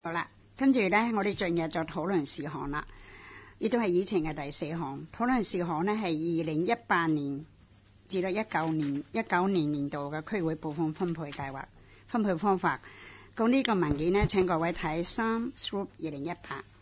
好啦，跟住呢，我哋進入咗討論事項啦。呢都係議程嘅第4項。討論事項呢係2018年至到19年度嘅區會撥款分配計劃分配方法。咁呢個文件呢，請各位睇3/2018。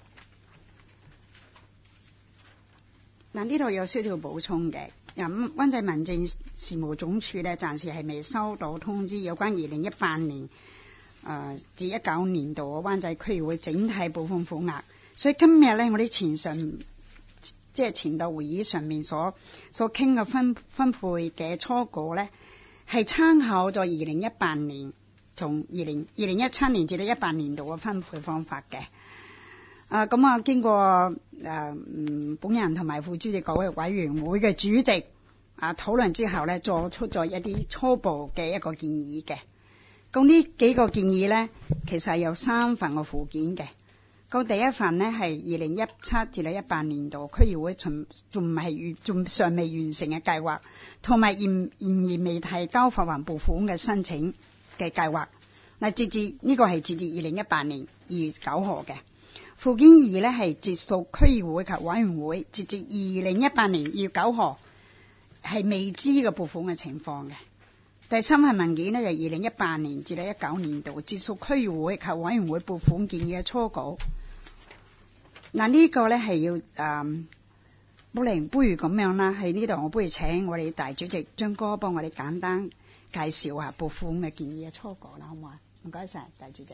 嗱，呢度有少少補充嘅。咁灣仔民政事務總署呢，暫時係未收到通知有關2018年至19年度嘅灣仔區議會整體撥款款額，所以今日呢，我哋前度會議上面所傾嘅分配嘅初稿呢，係參考咗2018年從2017年至到18年度嘅分配方法嘅。經過本人同埋副主席各位委員會嘅主席討論之後呢，作出咗一啲初步嘅一個建議嘅。咁呢幾個建議呢，其實係有3份嘅附件嘅。咁第一份呢，係2017至到18年度區議會仲尚未完成嘅計劃，同埋仍然未提交發還撥款嘅申請嘅計劃。嗱，呢個係截至2018年2月9號嘅。附件2呢，係截屬區議會及委員會截至2018年2月9號係未知嘅撥款嘅情況嘅。第3份文件呢，就2018年至到19年度截屬區議會及委員會撥款建議嘅初稿。嗱，呢個呢係要不如咁樣啦，喺呢度我不如請我哋大主席張哥幫我哋簡單介紹下撥款嘅建議嘅初稿啦，好唔好啊？唔該晒，大主席。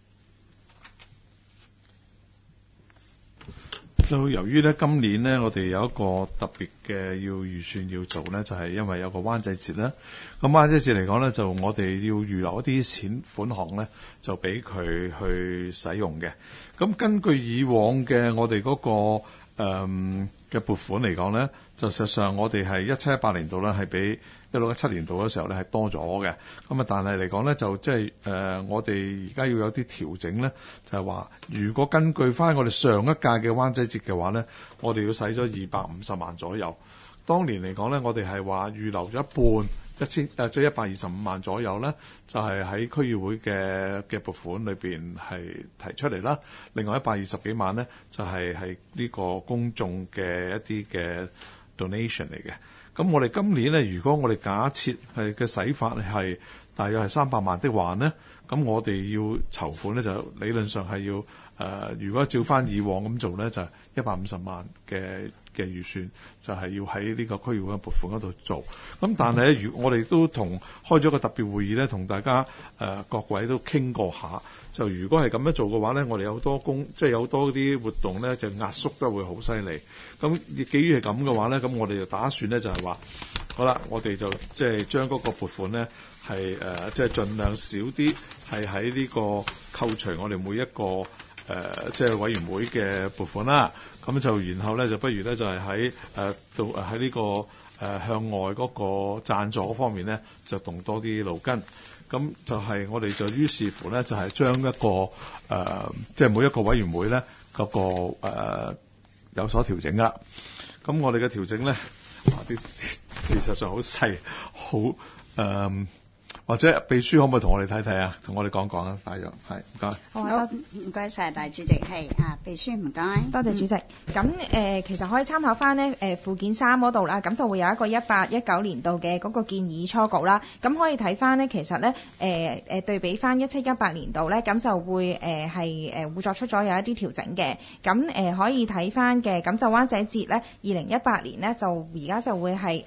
就由於咧今年呢，我哋有一個特別嘅預算要做呢，就係因為有個灣仔節啦。咁灣仔節嚟講呢，就我哋要預留一啲款項呢，就俾佢去使用嘅。咁根據以往嘅我哋嗰個嘅撥款嚟講呢，就實際上我哋係17-18年度呢，係比16-17年度嘅時候呢係多咗嘅。咁啊，但係嚟講呢，就即係我哋而家要有啲調整呢，就係話如果根據翻我哋上一屆嘅灣仔節嘅話呢，我哋要使咗250萬左右。當年嚟講呢，我哋係話預留咗一半。即係125萬左右呢，就係喺區議會嘅撥款裏邊係提出嚟啦。另外120幾萬呢，就係呢個公眾嘅一啲嘅 donation 嚟嘅。咁我哋今年呢，如果我哋假設係嘅使法係大約係300萬的話呢，咁我哋要籌款呢，就理論上係要如果照翻以往咁做呢，就150萬嘅預算就係要喺呢個區議會嘅撥款嗰度做。咁但係咧，我哋都開咗個特別會議咧，同大家各位都傾過下。就如果係咁樣做嘅話咧，我哋有好多有好多啲活動咧，就壓縮得會好犀利。咁基於係咁嘅話咧，咁我哋就打算咧就係話，好啦，我哋就即係將嗰個撥款咧係即係盡量少啲，係喺呢個扣除我哋每一個即係委員會嘅撥款啦。咁就然後咧就不如咧就係喺呢個向外嗰個贊助方面咧就動多啲腦筋。咁就係我哋就於是乎咧就係將一個即係每一個委員會咧嗰個有所調整啦。咁我哋嘅調整咧啲事實上好細，好或者秘書可唔可以同我哋睇睇啊？同我哋講講啊，大約係唔該。 好，唔該晒大主席，係秘書唔該。 多謝主席。咁其實可以參考翻呢附件3嗰度啦，咁就會有一個18-19年度嘅嗰個建議初稿啦。咁可以睇翻呢，其實呢對比翻17-18年度呢，咁就會會作出咗有一啲調整嘅。咁可以睇翻嘅，咁就灣仔節呢2018年呢，就而家就會係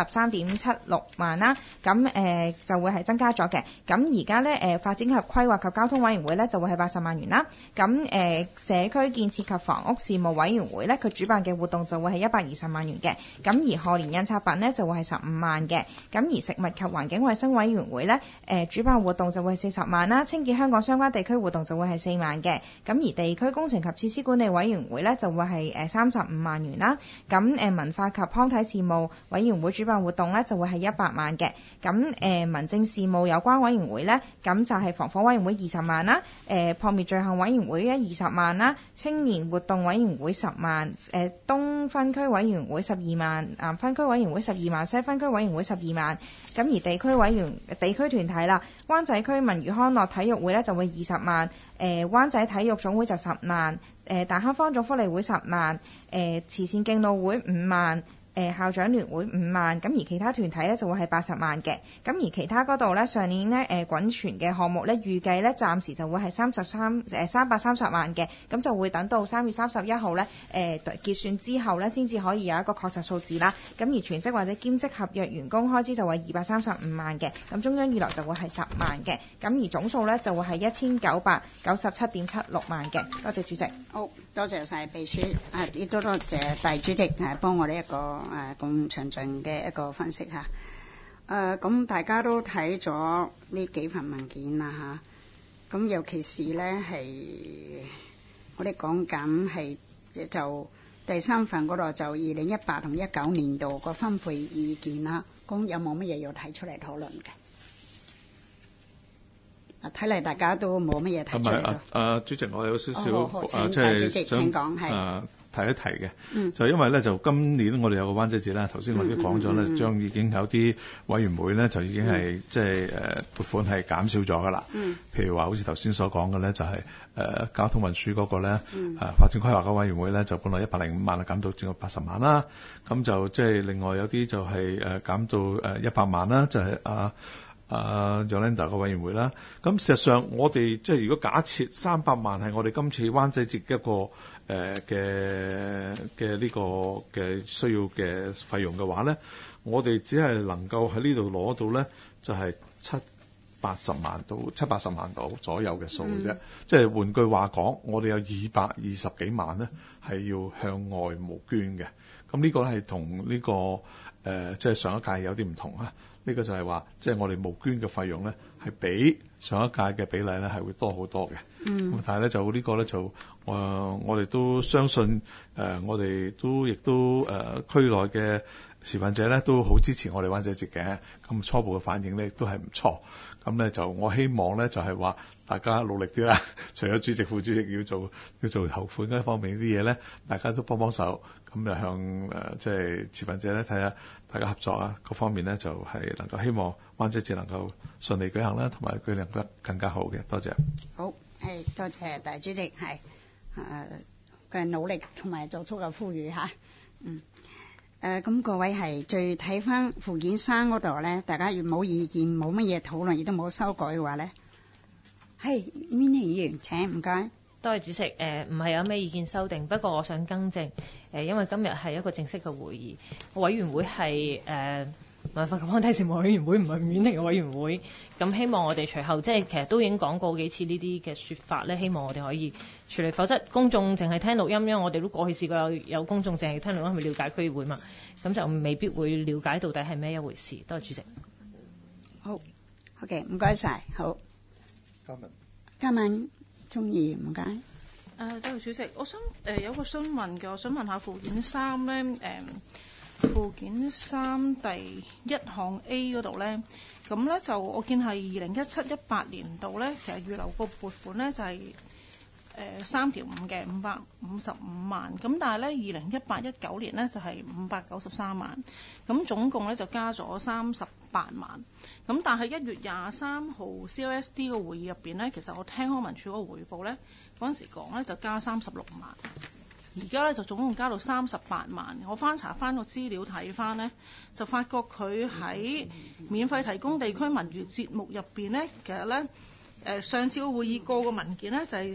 73.76萬啦。咁就會係增加咗嘅。咁而家呢發展及規劃及交通委員會呢，就會係80萬元啦。咁社區建設及房屋事務委員會呢，佢主辦嘅活動就會係120萬元嘅。咁而賀年印刷品呢，就會係15萬嘅。咁而食物及環境衛生委員會呢，主辦活動就會係40萬啦。清潔香港相關地區活動就會係4萬嘅。咁而地區工程及設施管理委員會呢，就會係35萬元啦。咁文化及康體事務委員會主辦活動呢，就會係100萬嘅。咁民政事務有關委員會呢，咁就係防火委員會20萬啦，撲滅罪行委員會20萬啦，青年活動委員會10萬，東分區委員會12萬，南分區委員會12萬，西分區委員會12萬。咁而地區團體啦，灣仔區文娛康樂體育會呢就會20萬，灣仔體育總會就10萬，大坑方總福利會10萬，慈善敬老會5萬。校長聯會5萬，咁而其他團體呢就會係80萬嘅。咁而其他嗰度呢，上年呢滾存嘅項目呢，預計呢暫時就會係330萬嘅，咁就會等到3月31號呢結算之後呢，先至可以有一個確實數字啦。咁而全職或者兼職合約員工開支就會235萬嘅，咁中央預留就會係10萬嘅，咁而總數呢就會係1997.76萬嘅。多謝主席。 好，多謝晒秘書，亦都多謝大主席幫我哋一個咁詳盡嘅一個分析嚇。咁大家都睇咗呢幾份文件啦嚇。咁尤其是呢係我哋講緊係就第3份嗰度就2018同19年度個分配意見啦。咁有冇乜嘢要提出嚟討論嘅？睇嚟大家都冇乜嘢提出嚟。 主席，我有少少即係主席請講係。 提一提嘅，就因為咧就今年我哋有個灣仔節啦，頭先我哋都講咗咧，將已經有啲委員會咧就已經係即係撥款係減少咗噶啦。譬如話好似頭先所講嘅咧，就係交通運輸嗰個咧，發展規劃嘅委員會咧就本來105萬減到只有80萬啦。咁就即係另外有啲就係減到100萬啦，就係Yolanda 個委員會啦。咁事實上我哋即係如果假設300萬係我哋今次灣仔節一個嘅呢個嘅需要嘅費用嘅話咧，我哋只係能夠喺呢度攞到咧，就係780萬到780萬到左右嘅數啫。即係換句話講，我哋有220幾萬咧係要向外募捐嘅。咁呢個係同呢個即係上一屆有啲唔同啊。呢個就係話，即係我哋募捐嘅費用咧，係比上一屆嘅比例咧係會多好多嘅。咁但係咧就呢個咧就我哋都相信我哋都亦都區內嘅持份者咧都好支持我哋灣仔節嘅。咁初步嘅反應咧都係唔錯。咁咧就我希望咧就係話大家努力啲啦。除咗主席、副主席要做籌款嗰方面啲嘢咧，大家都幫手。咁就向即係持份者咧睇下大家合作啊，各方面咧就係能夠希望灣仔節能夠順利舉行啦，同埋舉行得更加好嘅。多謝。好， 多謝大主席嘅努力同埋作出嘅呼籲嚇。咁各位係再睇翻附件3嗰度咧，大家如冇意見、冇乜嘢討論，亦都冇修改嘅話咧，Minnie議員請，唔該。 多謝主席。唔係有咩意見修訂，不過我想更正。因為今日係一個正式嘅會議，委員會係文化及康體事務委員會，唔係婉婷嘅委員會。咁希望我哋隨後即係其實都已經講過幾次呢啲嘅説法咧，希望我哋可以處理，否則公眾淨係聽錄音，因為我哋都過去試過有公眾淨係聽錄音去了解區議會嘛，咁就未必會了解到底係咩一回事。多謝主席。 好嘅，唔該晒。好，嘉敏鍾議員唔該。 多謝主席，我想有個詢問嘅，我想問下附件3咧，附件3第1項 A 嗰度咧，咁咧就我見係2017-18年度咧，其實預留個撥款咧就係3條5嘅555萬，咁但係咧2018-19年咧就係593萬，咁總共咧就加咗38萬。咁但係1月23號 COSD 個會議入邊咧，其實我聽康文署嗰個彙報咧，嗰陣時講咧就加36萬，而家咧就總共加到38萬。我翻查翻個資料睇翻咧，就發覺佢喺免費提供地區文娛節目入邊咧，其實咧上次個會議過個文件咧就係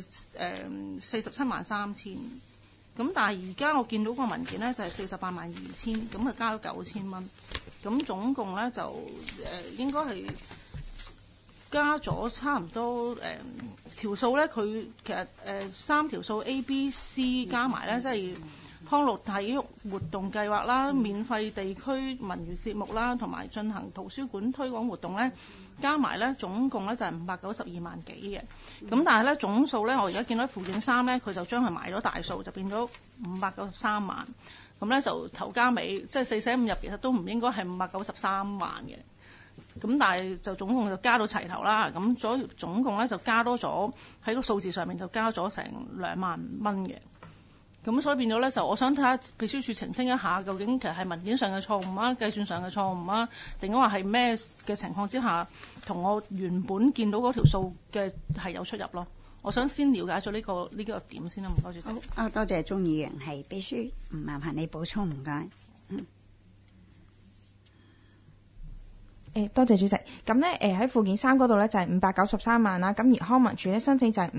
47萬3千，咁但係而家我見到個文件咧就係48萬2千，咁就加咗9000蚊。咁總共咧就應該係加咗差唔多條數咧，佢其實3條數 A、B、C 加埋咧，即係康樂體育活動計劃啦、免費地區文娛節目啦，同埋進行圖書館推廣活動咧，加埋咧總共咧就係592萬幾嘅。咁但係咧總數咧，我而家見到附件3咧，佢就將佢埋咗大數，就變咗593萬。咁咧就頭加尾，即係4捨5入，其實都唔應該係593萬嘅。 咁但係就總共就加到齊頭啦，咁總共咧就加多咗喺個數字上面就加咗成2萬蚊嘅。咁所以變咗咧，就我想睇下秘書處澄清一下，究竟其實係文件上嘅錯誤啊、計算上嘅錯誤啊，定話係咩嘅情況之下，同我原本見到嗰條數嘅係有出入咯。我想先了解咗呢個點先啦，唔該主席。 好，多謝鍾議員，係秘書，唔麻煩你補充，唔該。 多謝主席。咁咧喺附件3嗰度咧就係593萬啦，咁而康文署咧申請就係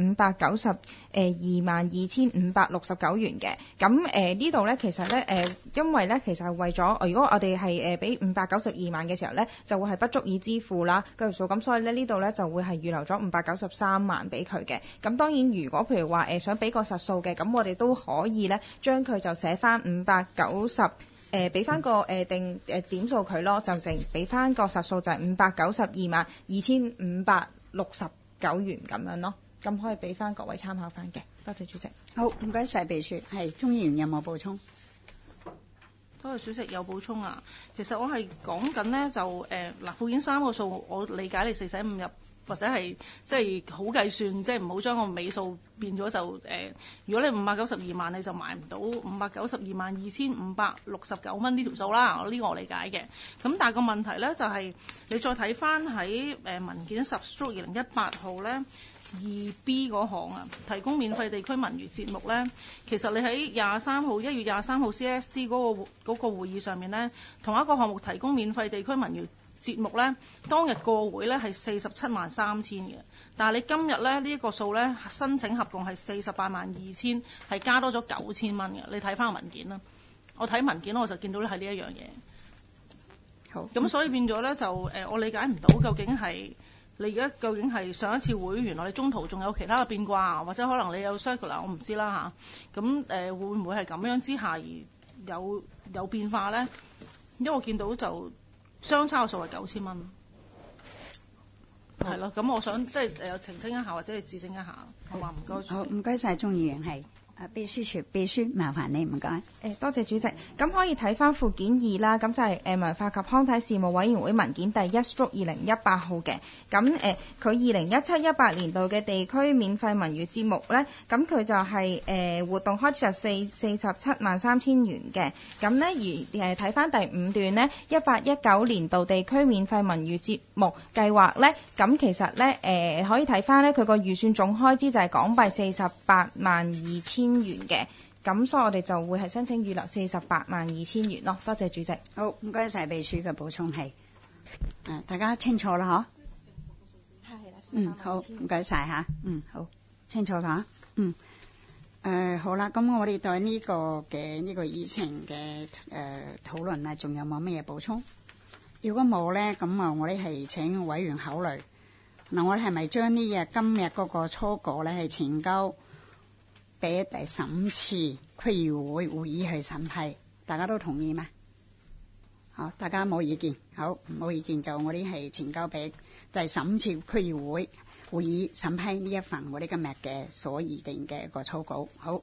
5922569元嘅。咁呢度咧其實咧因為咧其實係為咗如果我哋係俾592萬嘅時候咧，就會係不足以支付啦嗰條數，咁所以咧呢度咧就會係預留咗593萬俾佢嘅。咁當然如果譬如話想俾個實數嘅，咁我哋都可以咧將佢就寫翻590。俾翻個點數佢咯，就成俾翻個實數就係5922569元咁樣咯，咁可以俾翻各位參考翻嘅。多謝主席。 好，唔該晒秘書。係鍾議員有冇補充？ 多謝主席有補充啊。其實我係講緊呢，就附件3個數，我理解你4捨5入。或者係即係好計算，即係唔好將個尾數變咗就如果你592萬你就買唔到5922569蚊呢條數啦，呢個我理解嘅。咁但係個問題咧就係、是、你再睇翻喺文件10/2018號咧 2B 嗰項啊，提供免費地區文娛節目咧，其實你喺1月23號 CST 嗰個會議上面咧，同一個項目提供免費地區文娛節目咧，當日個會咧係473000嘅，但係你今日咧呢一個數咧申請合共係482000，係加多咗9000蚊嘅。你睇翻個文件啦，我睇文件我就見到咧係呢一樣嘢。 好， 咁所以變咗咧就我理解唔到究竟係你而家究竟係上一次會原來你中途仲有其他嘅變卦，或者可能你有 circular 我唔知啦嚇。咁會唔會係咁樣之下而有變化咧？因為我見到就相差嘅數係9000蚊，係咯。咁我想即係澄清一下或者係指正一下，好嘛？唔該。 好，唔該晒鍾議員，係秘書麻煩你，唔該。 多謝主席。咁可以睇翻附件2啦，咁就係文化及康體事務委員會文件第1/2018號嘅。咁佢2017-18年度嘅地區免費文娛節目咧，咁佢就係活動開支就473000元嘅。咁咧而睇翻第5段咧，18-19年度地區免費文娛節目計劃咧，咁其實咧可以睇翻咧佢個預算總開支就係港幣482000元嘅。咁所以我哋就會係申請預留482000元咯。多謝主席。 好，唔該晒秘書嘅補充係，大家清楚啦嗬？係啦。好，唔該晒吓。好，清楚啦。好啦，咁我哋對呢個議程嘅討論啊，仲有冇乜嘢補充？如果冇咧，咁我哋係請委員考慮。嗱，我哋係咪將今日嗰個初稿咧係呈交俾第15次區議會會議去審批？大家都同意嗎？好，大家冇意見。好，冇意見就我哋係呈交俾第15次區議會會議審批呢一份我哋今日嘅所擬定嘅一個初稿。好。